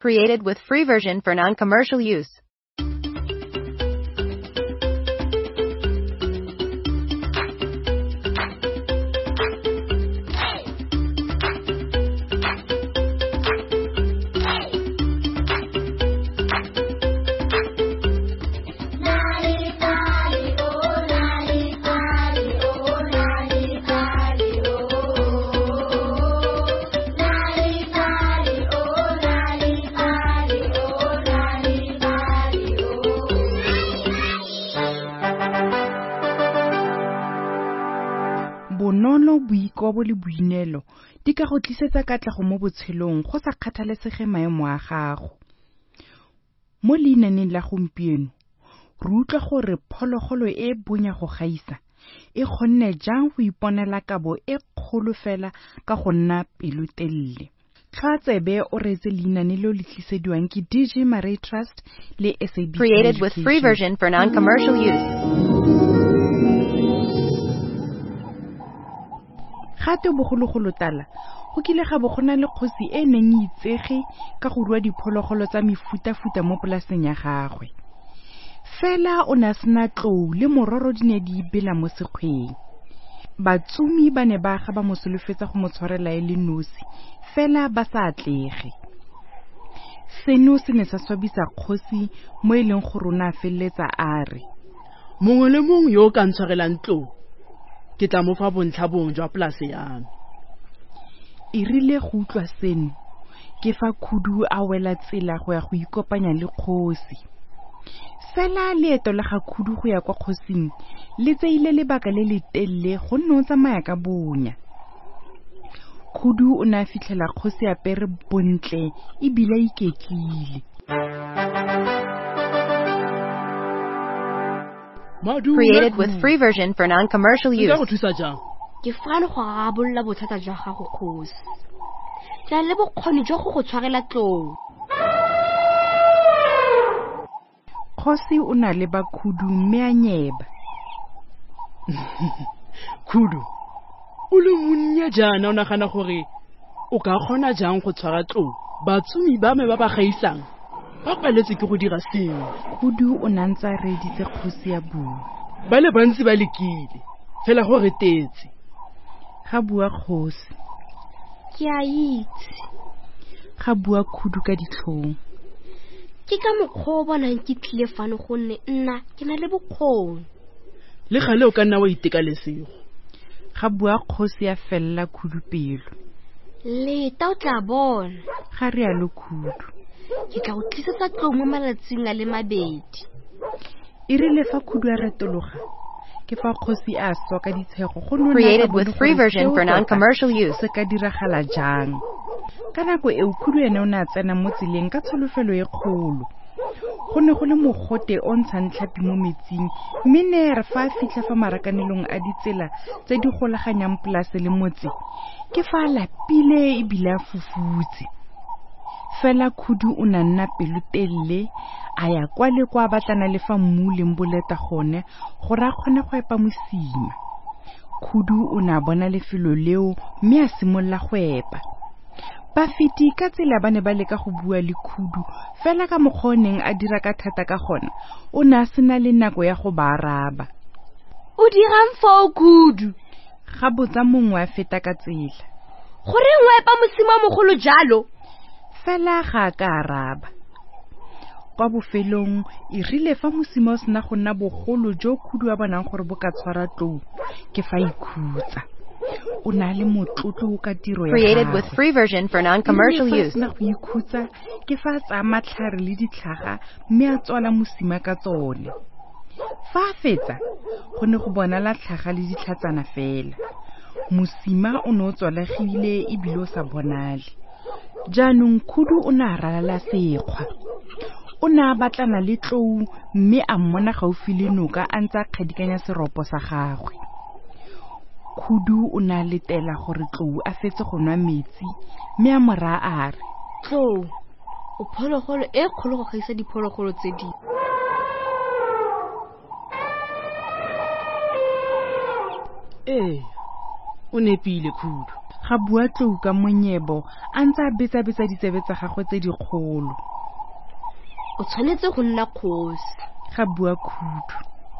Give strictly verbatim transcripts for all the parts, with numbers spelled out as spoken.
Created with free version for non-commercial use. Bonolo, boikobo le boinelo di ka go tlisetsa katlego mo botshelong go sa kgathalesege maemo a gago. Mo leinaneng la gompieno re utlwa gore phologolo e bonya go gaisa e kgonne jang go iponela kabo e kgolo fela ka go nna pelotelele. Tlhatsebe o reetse leinane le le tlisediwang ke D J Marie Trust le S A B C. Created with free version for non-commercial use. Gato bogologolo tala go kile ga bo gona le kgosi e neng itsege ka go rua diphologolo tsa mefuta-futa mo polaseng ya gagwe. Fela o na sena tlou le mororo di ne di bela mo sekgweng. Batsumi ba ne ba ga ba mosolofetsa go motshwarela e le nosi fela ba sa atlege. Seno se ne sa swabisa kgosi mo e leng go rona felletsa a re, mongwe le mongwe yo o ka ntshwarelang tlou ke tla mo fa bontlhabong jwa polase ya me. E rile go utlwa seno ke fa Khudu a wela tsela go ya go ikopanya le kgosi. Fela leeto la ga Khudu go ya kwa kgosing le tseile lebaka le le telele go nne o tsamaya ka bonya. Khudu o ne a fitlhela kgosi apere bontle e bile iketlile. Created with free version for non-commercial use. Ke fane go rabolla bothata jwa gago kgosi. Tla le bokgoni jwa go go tshwarela tlou. Kgosi o na le ba Khudu mme a nyeba. Khudu o le monnya jana o nagana gore o ka kgona jang go tshwara tlou batsumi ba me ba ba gaisang ba paletse ke go dira seo. Khudu o nantsa reditse kgosi ya bua. Ba le bantsi ba lekile fela go retetse. Ga bua kgosi. Ke a itse. Ga bua Khudu ka ditlhong. Ke ka mokgwa o bonang ke tlile fano gonne nna ke na le bokgoni. Le gale o ka nna wa iteka lesego. Ga bua kgosi ya fella Khudu pelo. Leta o tla bona. Ga re a lo Khudu. Ke tla o tlisetsa tlou mo malatsing a le mabedi. E rile fa Khudu a retologa ke fa kgosi a swa ka ditshego go nona. Created with free version for non-commercial use. Se ka diragala jang. Ka nako e Khudu ene o ne a tsena mo tseleng ka tsholofelo e kgolo. Go ne go le mogote o ntshang tlhapi mo metsing mme ne re fa fitlha fa marakanelong a ditsela tse di golaganyang polase le motse ke fa lapile e bile a fufutse. Fela Khudu o na nna pelotelele a ya kwa le kwa batlana le fa mmu le mboleta gone gore a kgone go epa mosima. Khudu o na bona lefelo leo mme a simolla go epa. Bafiti ka tsela ba ne ba leka go bua le Khudu fela ka mokgoneng a dira ka thata ka gona o ne a sena le nako ya go ba araba. O dirang fao Khudu? Ga botsa mongwe a feta ka tsela. Gore ngwe epa mosima mogolo jalo? Fela ga ka araba. Kwa bofelong e rile fa mosima o sena go nna bogolo jo Khudu a bonang gore bo ka tshwara tlou ke fa ikhutsa. O na le motlotlo ka tiro ya. Created with free version for non-commercial use. Na go ikhutsa ke fa tsa matlhare le ditlhaga mme a tswala mosima ka tsone. Fa fetsa go ne go bona la tlhaga le ditlhatsana fela. Mosima o ne o tswalegile e bile o sa bonale. Jaanong Khudu o ne a ralala sekgwa. O ne a batlana le tlou mme a mmona gaufi le noka a ntse a kgadikanya seropo sa gagwe. Khudu o ne a letela gore tlou a fetse go nwa metsi mme a mora a re, tlou o phologolo e kgolo go gaisa diphologolo tse di. Eh, o nepile Khudu. Ga bua Tlou ka monyebo a ntse a betsa-betsa ditsebe tsa gagwe tse dikgolo. O tshwanetse go nna kgosi. Ga bua Khudu.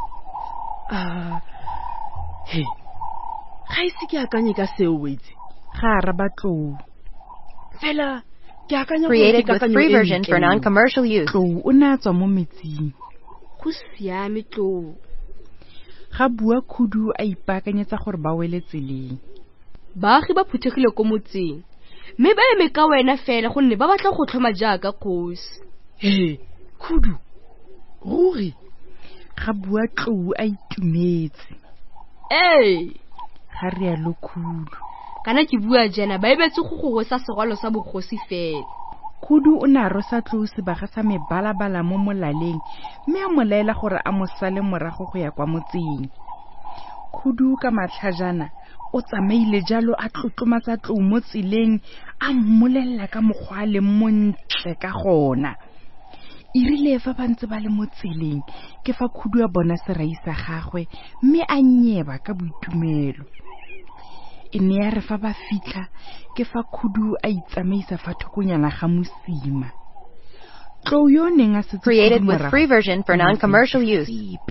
Ah, he, ga ise ke akanye ka seo wetse. Ga araba Tlou. Fela ke akanya gore Created ke with kakanyo free e version for ntle. non-commercial use. Tlou o ne a tswa mo metsing. Go siame Tlou. Ga bua Khudu a ipaakanyetsa gore ba wele tseleng. Baagi ba phuthegile ko motseng. Mme ba eme ka wena fela gonne ba batla go tlhoma jaaka kgosi. He, Khudu. Ruri. Ga bua Tlou a itumetse. Ee, Ga rialo Khudu. kana ke bua jana ba ebetse go go sa segwalo sa bogosi fela. Khudu o ne a rosa Tlou sebaga sa mebalabala mo molaleng mme a mo laela gore a mo sale morago go ya kwa motseng. Khudu ka matlhajana o tsamaile jalo a tlotlomatsa Tlou mo tseleng a mmolella ka mokgwa le montle ka gona. Irile fa ba ntse ba le mo tseleng ke fa Khudu a bona serai sa gagwe mme a nyeba ka boitumelo. E ne ya re fa ba fitlha ke fa Khudu a itsamaisa fa thokonyana ga mosima. Tlou yo neng a setse Created with free version for non-commercial use.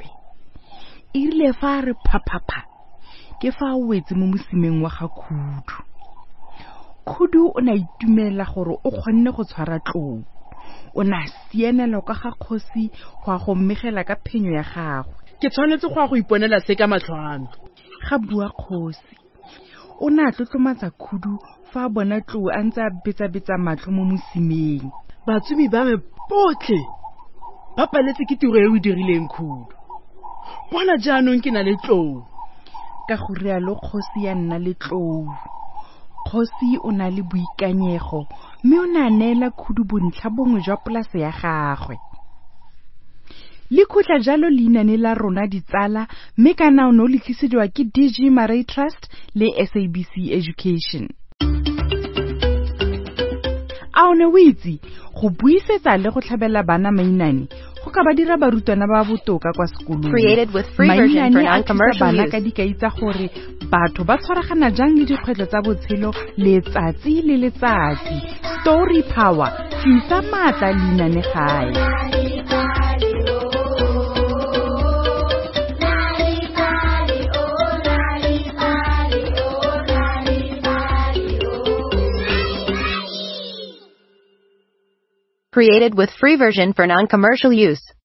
Irile fa re phapapha ke fa o wetse mo mosimeng wa ga Khudu. Khudu o na itumela gore o kgonne go tshwara Tlou. O na sienela ka ga kgosi go a go mmegela ka phenyo ya gagwe. Ke tshwanetse go a go iponela se ka matlhoano. Ga bua kgosi. O na tlotlomatsa Khudu fa a bona Tlou a ntse a betsa-betsa matlho mo mosimeng. Batsumi ba me botlhe ba paletse ke tiro e o dirileng Khudu. Bona jaanong ke na le Tlou. Ka go rialo kgosi ya nna le Tlou. Kgosi o na le boikanyego mme o na neela Khudu bontlha bongwe jwa polase ya gagwe. Le khutla jalo leinane la rona ditsala mme ka nao no le tlisedwa ke D G Marais Trust le S A B C Education. A o ne o itse go buisetsa le go tlhabela bana mainane go ka ba dira barutwana ba botoka kwa sekolong. Created with free version for non-commercial bana use. ka dikaitsa gore batho ba tshwaragana jang le dikgwetlho tsa botshelo letsatsi le letsatsi. Story Power tlisa maatla leinane gae. Created with free version for non-commercial use.